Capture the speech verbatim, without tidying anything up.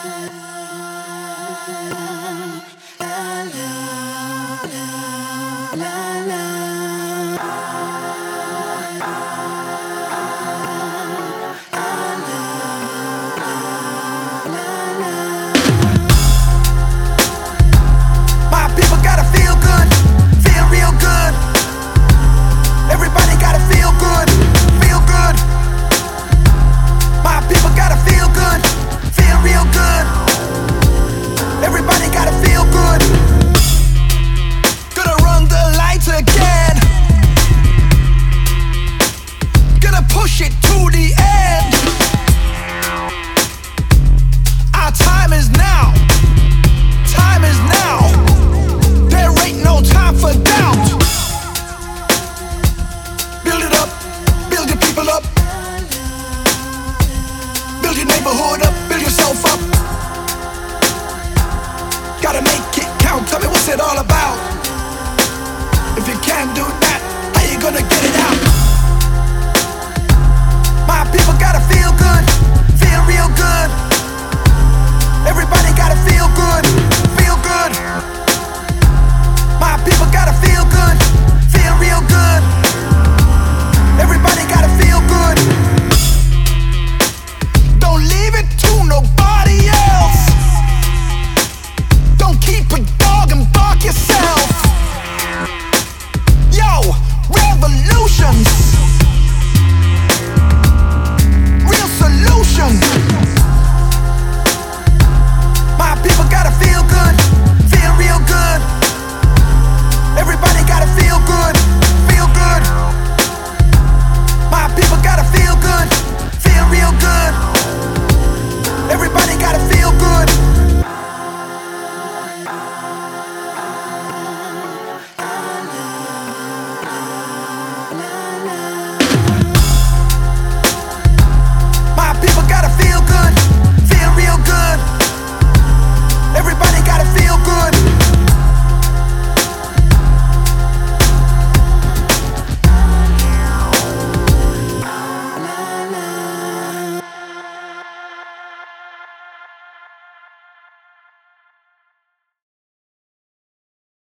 Push it to the end. Our time is now. Time is now. There ain't no time for doubt. Build it up. Build your people up. Build your neighborhood up. Build yourself up. Gotta make it count. Tell me what's it all about. If you can't do that, how you gonna get it out? My people gotta feel good, feel real good. Everybody gotta feel good, feel good. My people gotta feel good, feel real good. Everybody gotta feel good. Don't leave it to nobody else. Don't keep a dog and bark yourself. Yo, revolutions. Solutions.